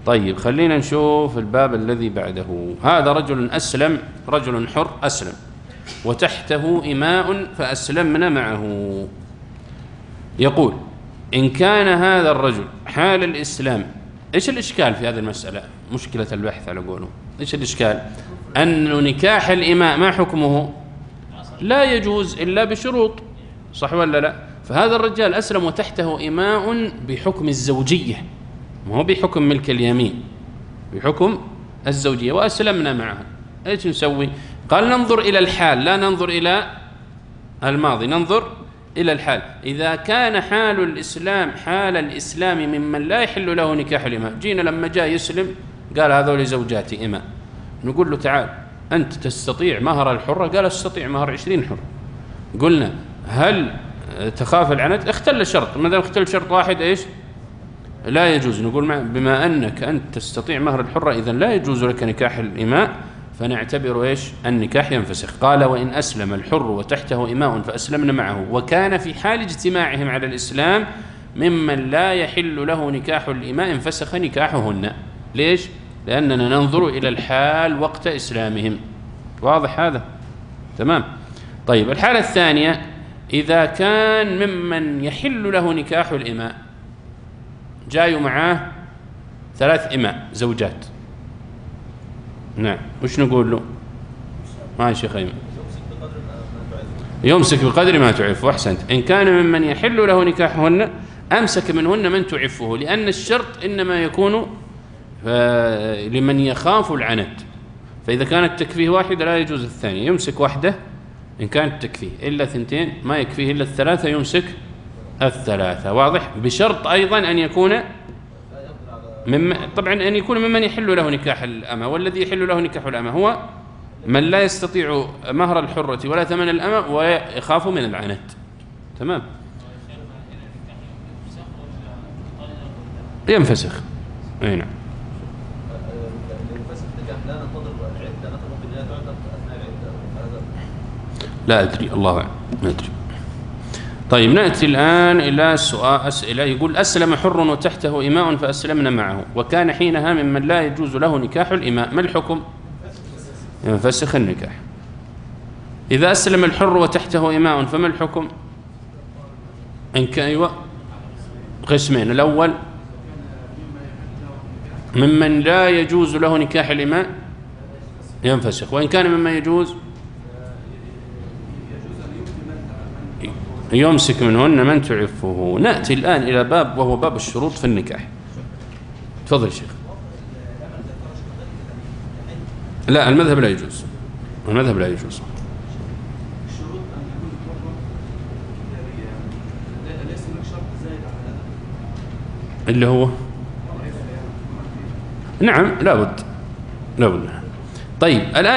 طيب خلينا نشوف الباب الذي بعده. هذا رجل أسلم، رجل حر أسلم وتحته إماء فأسلمنا معه. يقول إن كان هذا الرجل حال الإسلام، إيش الإشكال في هذه المسألة؟ مشكلة البحث على قوله. إيش الإشكال؟ أن نكاح الإماء ما حكمه؟ لا يجوز إلا بشروط، صح ولا لا؟ فهذا الرجال أسلم وتحته إماء بحكم الزوجية، ما هو بحكم ملك اليمين، بحكم الزوجية، وأسلمنا معها. إيش نسوي؟ قال ننظر إلى الحال لا ننظر إلى الماضي، ننظر إلى الحال. إذا كان حال الإسلام حال الإسلام ممن لا يحل له نكاح الإماء، جينا لما جاء يسلم قال هذول زوجاتي إماء، نقول له تعال أنت تستطيع مهر الحرة؟ قال أستطيع مهر 20 حرة. قلنا هل تخاف العنت؟ اختل شرط، ما دام اختل شرط واحد إيش؟ لا يجوز. نقول بما أنك أنت تستطيع مهر الحرة إذن لا يجوز لك نكاح الإماء، فنعتبر إيش؟ النكاح ينفسخ. قال وإن أسلم الحر وتحته إماء فأسلمنا معه وكان في حال اجتماعهم على الإسلام ممن لا يحل له نكاح الإماء انفسخ نكاحهن. ليش؟ لأننا ننظر إلى الحال وقت إسلامهم. واضح هذا؟ تمام. طيب الحالة الثانية، إذا كان ممن يحل له نكاح الإماء، جايوا معاه 3 إماء زوجات، نعم، وش نقول له؟ ما شيخ أيمن، يمسك بقدر ما تعف. وأحسنت. إن كان ممن يحل له نكاحهن أمسك منهن من تعفه، لأن الشرط إنما يكون لمن يخاف العنت، فإذا كانت تكفيه واحدة لا يجوز الثانية، يمسك واحدة إن كانت تكفيه، إلا 2 ما يكفيه إلا 3 يمسك 3. واضح؟ بشرط أيضا أن يكون طبعا أن يكون ممن يحل له نكاح الأمة، والذي يحل له نكاح الأمة هو من لا يستطيع مهر الحرة ولا ثمن الأمة ويخاف من العنت. تمام. ينفسخ. أي نعم. لا أدري، الله أعلم، ما أدري. طيب نأتي الآن إلى سؤال أسئلة. يقول أسلم حر وتحته إماء فأسلمنا معه وكان حينها ممن لا يجوز له نكاح الإماء، ما الحكم؟ ينفسخ النكاح. إذا أسلم الحر وتحته إماء فما الحكم؟ إن كان أيوة قسمين. الأول ممن لا يجوز له نكاح الإماء ينفسخ، وإن كان مما يجوز يمسك منهن من تعفه. نأتي الآن إلى باب وهو باب الشروط في النكاح. تفضل شيخ. لا، المذهب لا يجوز، المذهب لا يجوز. اللي هو نعم لابد. طيب الآن